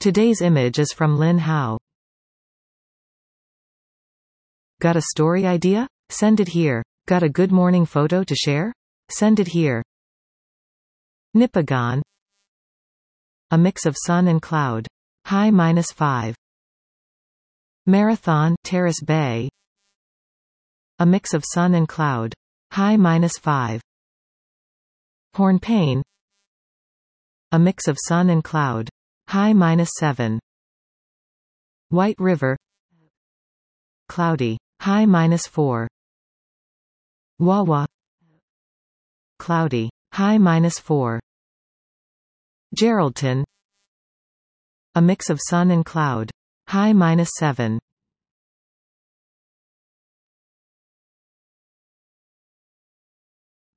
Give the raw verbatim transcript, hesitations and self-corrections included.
Today's image is from Lin Hao. Got a story idea? Send it here. Got a good morning photo to share? Send it here. Nipigon. A mix of sun and cloud. High minus five. Marathon, Terrace Bay. A mix of sun and cloud. High minus five. Hornpain. A mix of sun and cloud. High minus seven. White River. Cloudy. High minus four. Wawa. Cloudy. High minus four. Geraldton. A mix of sun and cloud. High minus seven.